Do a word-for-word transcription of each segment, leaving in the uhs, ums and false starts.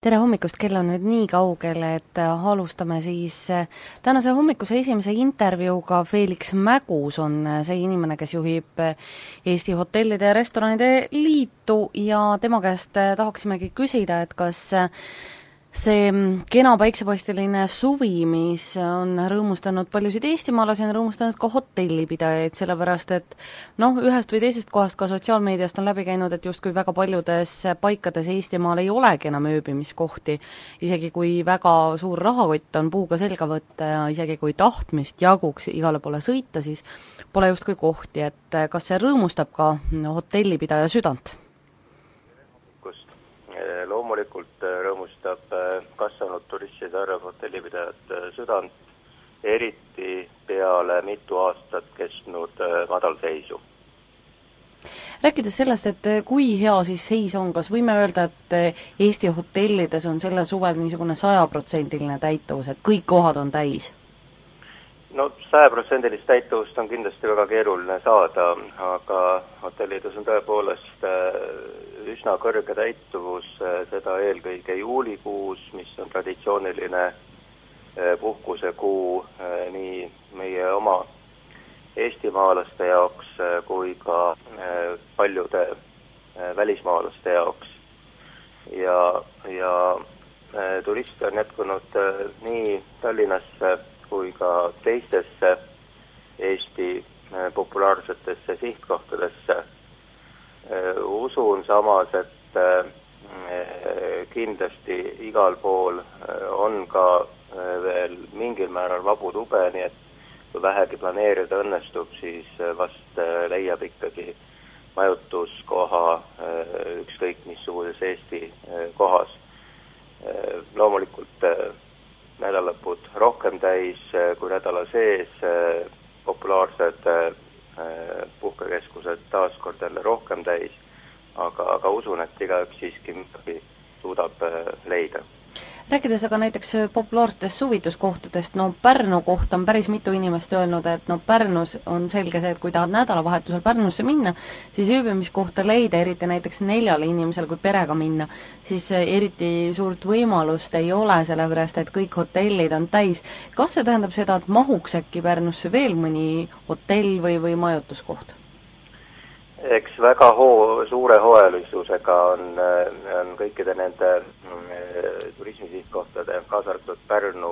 Tere hommikust, kell on nüüd nii kaugele, et alustame siis tänase hommikuse esimese intervjuuga. Felix Mägus on see inimene, kes juhib Eesti Hotellide ja Restoranide Liitu ja tema käest tahaksimegi küsida, et kas see kena päiksepaisteline suvi, mis on rõõmustanud paljusid eestimaalasi, on rõõmustanud ka hotellipidajaid, sellepärast et noh, ühest või teisest kohast ka sotsiaalmeediast on läbi käinud, et justkui väga paljudes paikades Eestimaal ei olegi enam ööbimiskohti, isegi kui väga suur rahakott on puuga selga võtta ja isegi kui tahtmist jaguks igale poole sõita, siis pole justkui kohti, et kas see rõõmustab ka hotellipidaja südant? Loomulikult rõõmustab kasvanud turistide arv hotellipidajad südant, eriti peale mitu aastat kestnud madalseisu. Rääkides sellest, et kui hea siis seis on, kas võime öelda, et Eesti hotellides on selle suvel niisugune sajaprotsendiline täituvus, et kõik kohad on täis? No sajaprotsendilist täituvust on kindlasti väga keeruline saada, aga hotellides on tõepoolest üsna kõrge täituvus, seda eelkõige juulikuus, mis on traditsiooniline puhkusekuu nii meie oma eestimaalaste jaoks kui ka paljude välismaalaste jaoks. Ja, ja turiste on jätkunud nii Tallinnasse kui ka teistesse Eesti populaarsetesse sihtkohtadesse. Usun samas, et kindlasti igal pool on ka veel mingil määral vabu tube, nii et kui vähegi planeerida õnnestub, siis vast leiab ikkagi majutuskoha ükskõik missuguses Eesti kohas. Loomulikult nädalalõpud rohkem täis kui nädala sees, populaarsed puhkekeskused taaskord jälle rohkem täis, aga, aga usun, et igaüks siiski midagi suudab leida. Rääkides aga näiteks populaarsetest suvituskohtadest, no Pärnu kohta on päris mitu inimest öelnud, et no Pärnus on selge see, et kui tahad nädalavahetusel Pärnusse minna, siis ööbimiskohta leida, eriti näiteks neljale inimesel, kui perega minna, siis eriti suurt võimalust ei ole, sellepärast et kõik hotellid on täis. Kas see tähendab seda, et mahuks äkki Pärnusse veel mõni hotell või, või majutuskoht? Eks väga hoo, suure hooajalisusega on, on kõikide nende turismisihtkohtade, kaasa arvatud Pärnu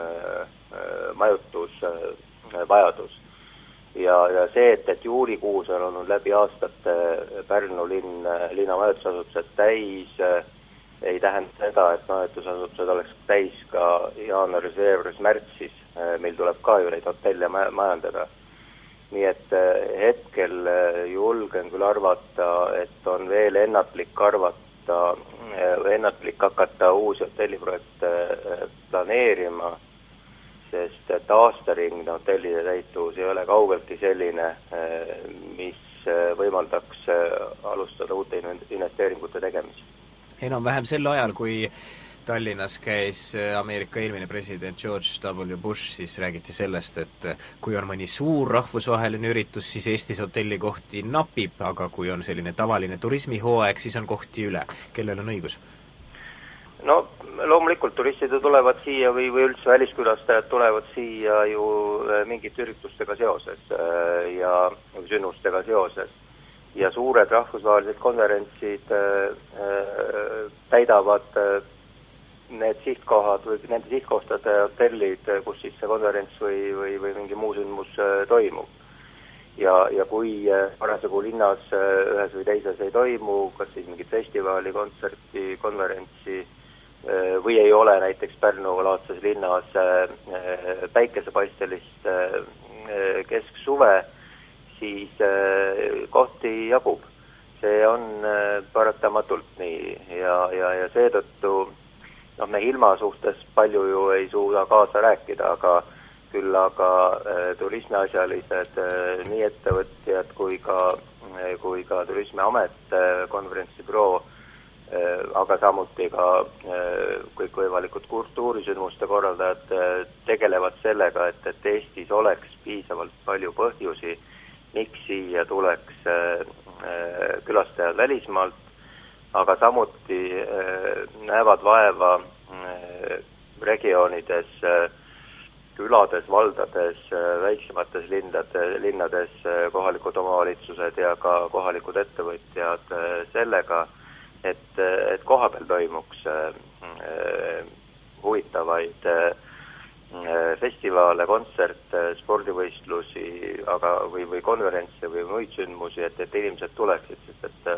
majutusvajadus. Ja, ja see, et, et juulikuus on olnud läbi aastate Pärnu linn, linna majutusasutused täis, ei tähenda seda, et majutusasutused oleks täis ka jaanuaris, veebruaris, märtsis, meil tuleb ka ju neid hotelle majandada. Nii et hetkel julgen küll arvata, et on veel ennatlik arvata, ennatlik hakata uusi hotelliprojekte planeerima, sest et aastaringne hotellide täituvus ei ole kaugeltki selline, mis võimaldaks alustada uute investeeringute tegemist. Enam-vähem sel ajal, kui Tallinnas käis Ameerika eelmine president George W. Bush, siis räägiti sellest, et kui on mõni suur rahvusvaheline üritus, siis Eestis hotellikohti napib, aga kui on selline tavaline turismihooaeg, siis on kohti üle. Kellel on õigus? No loomulikult turistid tulevad siia või, või üldse väliskülastajad tulevad siia ju mingite üritustega seoses ja sündmustega seoses. Ja suured rahvusvahelised konverentsid täidavad need sihtkohad või nende sihtkohtade hotellid, kus siis see konverents või, või, või mingi muu sündmus toimub. Ja, ja kui parasjagu linnas ühes või teises ei toimu, kas siis mingit festivali, kontserti, konverentsi või ei ole näiteks Pärnu-laadses linnas päikesepaistelist kesksuve, siis kohti jagub. See on paratamatult nii ja, ja, ja seetõttu noh, me ilma suhtes palju ju ei suuda kaasa rääkida, aga küll aga äh, turismiasjalised äh, nii ettevõtjad kui ka, äh, kui ka turismiamet, äh, konverentsibüroo, äh, aga samuti ka äh, kõikvõimalikud kultuurisündmuste korraldajad äh, tegelevad sellega, et, et Eestis oleks piisavalt palju põhjusi, miks siia tuleks äh, äh, külastajad välismaalt aga samuti näevad vaeva regioonides, külades, valdades, väiksemates lindade, linnades kohalikud omavalitsused ja ka kohalikud ettevõtjad sellega, et, et kohapeal toimuks huvitavaid festivale, kontserte, spordivõistlusi, aga või, või konverentse või muid sündmusi, et, et inimesed tuleksid, sest et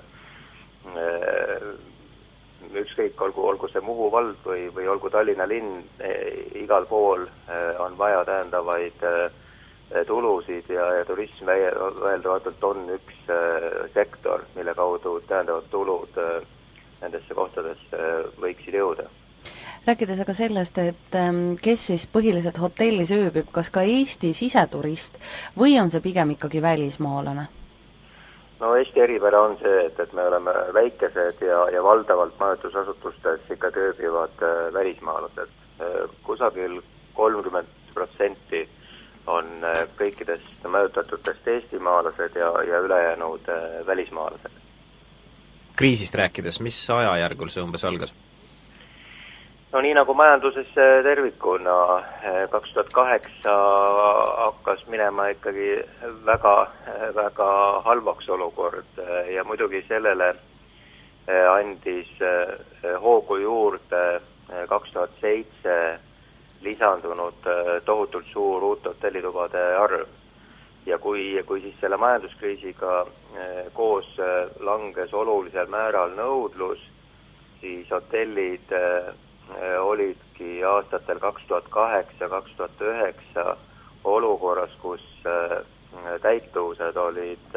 ükskõik, olgu, olgu see Muhu vald või, või olgu Tallinna linn, igal pool on vaja tähendavaid tulusid ja, ja turism väeldavatult on üks sektor, mille kaudu tähendavad tulud nendesse kohtadesse võiksid jõuda. Rääkides aga sellest, et kes siis põhiliselt hotellis ööbib, kas ka Eesti siseturist või on see pigem ikkagi välismaalane? No Eesti eripära on see, et, et me oleme väikesed ja, ja valdavalt majutusasutustes ikka ööbivad välismaalased. Kusagil kolmkümmend protsenti on kõikidest majutatutest eestimaalased ja, ja ülejäänud välismaalased. Kriisist rääkides, mis ajajärgul see umbes algas? No nii nagu majanduses tervikuna, kaks tuhat kaheksa hakkas minema ikkagi väga, väga halvaks olukord ja muidugi sellele andis hoogu juurde kaks tuhat seitse lisandunud tohutult suur uut hotellitubade arv. Ja kui, kui siis selle majanduskriisiga koos langes olulisel määral nõudlus, siis hotellid olidki aastatel kaks tuhat kaheksa kaks tuhat üheksa olukorras, kus täituvused olid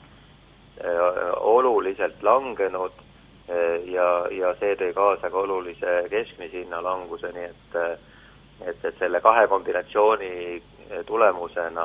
oluliselt langenud ja, ja see tõi kaasa ka olulise keskmise hinna languse, nii et, et, et selle kahe kombinatsiooni tulemusena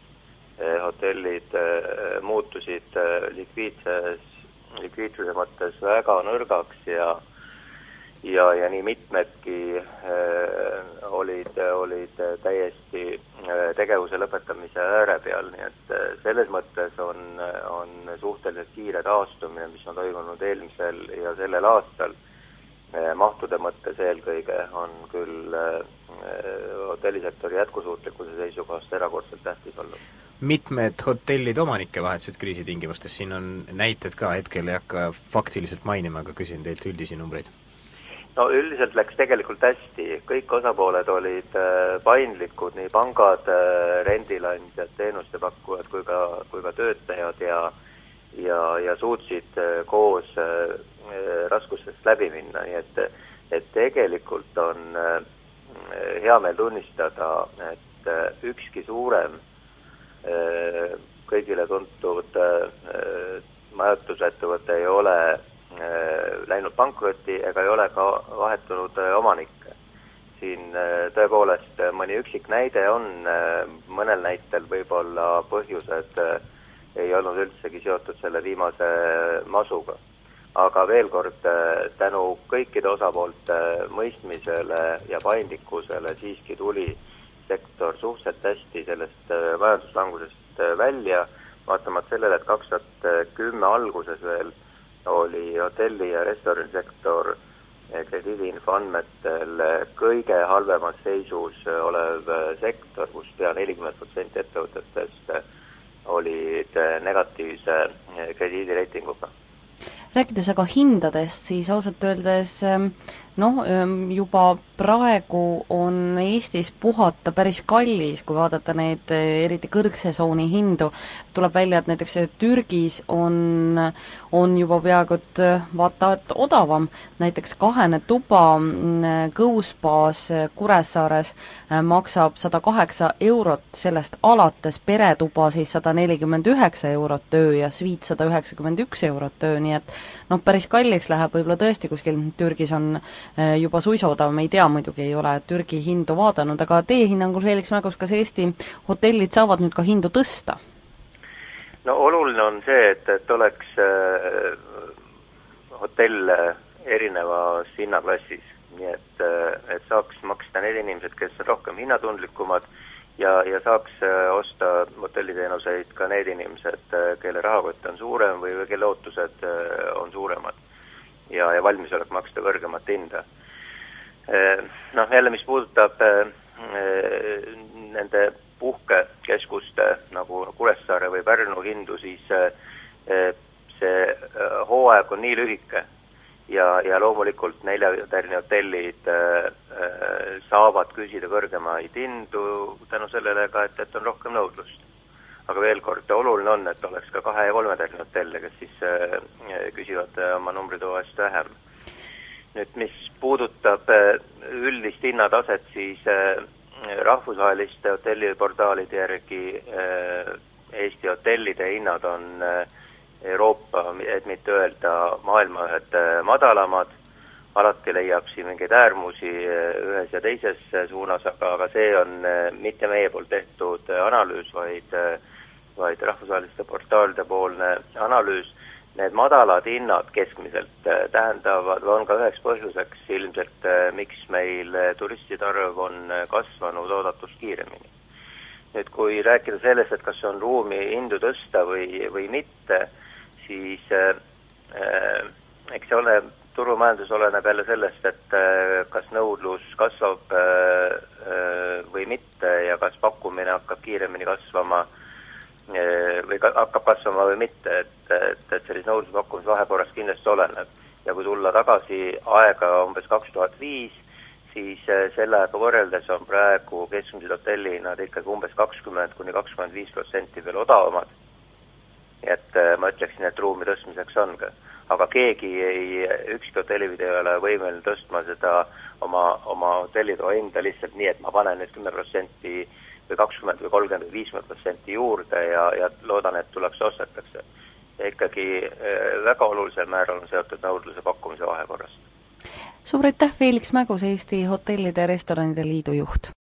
hotellid muutusid likviidses, likviidsuse mõttes väga nõrgaks ja Ja, ja nii mitmedki äh, olid, olid täiesti äh, tegevuse lõpetamise ääre peal, nii et äh, selles mõttes on, on suhteliselt kiire taastumine, mis on toimunud eelmisel ja sellel aastal. Äh, mahtude mõttes eelkõige on küll äh, hotellisektori jätkusuutlikkuse seisukohast erakordselt tähtis olnud. Mitmed hotellid omanikke vahetsid kriisitingimustes, siin on näited ka, hetkel ei hakka faktiliselt mainima, aga küsin teilt üldisi numbreid. No üldiselt läks tegelikult hästi, kõik osapooled olid paindlikud, nii pangad, rendilandjad, teenuste pakkujad kui ka, kui ka töötajad ja, ja, ja suutsid koos raskustest läbi minna, nii et, et tegelikult on hea meel tunnistada, et ükski suurem kõigile tuntud majutusettevõte ei ole läinud pankrotti ega ei ole ka vahetunud omanikke. Siin tõepoolest mõni üksik näide on, mõnel näitel võib-olla põhjused ei olnud üldsegi seotud selle viimase masuga. Aga veel kord tänu kõikide osapoolte mõistmisele ja paindlikkusele siiski tuli sektor suhteliselt hästi sellest majanduslangusest välja, vaatamata sellele, et kaks tuhat kümme alguses veel oli hotelli- ja restoranisektor krediidiinfo andmetel kõige halvemas seisus olev sektor, kus pea nelikümmend protsenti ettevõtetest olid negatiivse krediidireitinguga. Rääkides aga hindadest, siis ausalt öeldes noh, juba praegu on Eestis puhata päris kallis, kui vaadata neid eriti kõrgsesooni hindu. Tuleb välja, et näiteks Türgis on, on juba peaaegu et vaata, et odavam. Näiteks kahene tuba Kõuspaas Kuressaares maksab sada kaheksa eurot, sellest alates peretuba siis sada nelikümmend üheksa eurot öö ja sviit sada üheksakümmend üks eurot öö, nii et noh, päris kalliks läheb, võib-olla tõesti kuskil Türgis on juba suisodav, me ei tea, muidugi ei ole Türgi hindu vaadanud, aga teie hinnangul, Feelix Mägus, kas Eesti hotellid saavad nüüd ka hindu tõsta? No oluline on see, et, et oleks äh, hotell erinevas hinnaklassis, nii et, et saaks maksta need inimesed, kes on rohkem hinnatundlikumad ja, ja saaks osta hotelliteenuseid ka need inimesed, kelle rahakott on suurem või, või kelle ootused on suuremad. ja, ja valmisolek maksta kõrgemat hinda. Noh, jälle mis puudutab nende puhkekeskuste nagu Kuressaare või Pärnu hindu, siis see hooaeg on nii lühike ja, ja loomulikult neljatärni hotellid saavad küsida kõrgemaid hindu tänu sellele ka, et, et on rohkem nõudlust. Aga veel kord, oluline on, et oleks ka kahe- ja kolmetärni hotelle, kes siis küsivad oma numbrituvast vähem. Nüüd, mis puudutab üldist hinnataset, siis rahvusvaheliste hotelliportaalide järgi Eesti hotellide hinnad on Euroopa, et mitte öelda maailma ühed madalamad, alati leiab siin mingeid äärmusi ühes ja teises suunas, aga, aga see on mitte meie poolt tehtud analüüs, vaid, vaid rahvusvaheliste portaalide poolne analüüs. Need madalad hinnad keskmiselt tähendavad, on ka üheks põhjuseks ilmselt, miks meil turistide arv on kasvanud oodatust kiiremini. Nüüd, kui rääkida sellest, et kas on ruumi hindu tõsta või, või mitte, siis äh, eks see ole, turumajandus oleneb jälle sellest, et äh, kas nõudlus kasvab äh, või mitte ja kas pakkumine hakkab kiiremini kasvama või hakkab kasvama või mitte, et, et, et sellise nõudluse-pakkumise vahekorras kindlasti oleneb. Ja kui tulla tagasi aega umbes kaks tuhat viis, siis selle aega võrreldes on praegu keskmised hotellihinnad ikkagi umbes kakskümmend kuni kakskümmend viis protsenti veel odavamad. Et ma ütleksin, et ruumi tõstmiseks on ka. Aga keegi ei, ükski hotellivide ei ole võimeline tõstma seda oma, oma hotellitoa hinda lihtsalt nii, et ma panen nüüd kümme protsenti või kakskümmend või kolmkümmend või viiskümmend protsenti juurde ja, ja loodan, et tuleks ostetakse. Ja ikkagi väga olulisel määral on seotud nõudluse pakkumise vahekorrast. Suur aitäh, Feeliks Mägus, Eesti Hotellide ja Restoranide Liidu juht!